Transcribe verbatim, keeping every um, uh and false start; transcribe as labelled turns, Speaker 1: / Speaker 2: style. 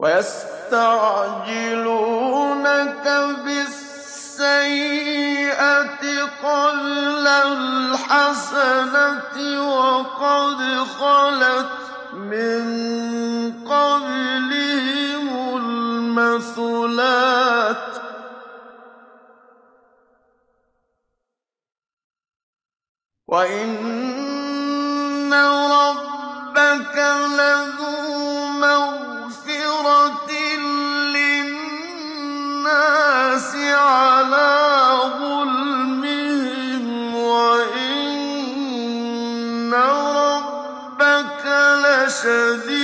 Speaker 1: وَيَسْتَعْجِلُونَكَ بِالسَّيِّئَةِ قَبْلَ الْحَسَنَةِ وَقَدْ خَلَتْ مِن قَبْلِهِمُ الْمَثُلَاتُ ۗ وَإِنَّ رَبَّكَ لَذُو مَغْفِرَةٍ لِّلنَّاسِ عَلَىٰ ظُلْمِهِمْ وَإِنَّ رَبَّكَ لَشَدِيدُ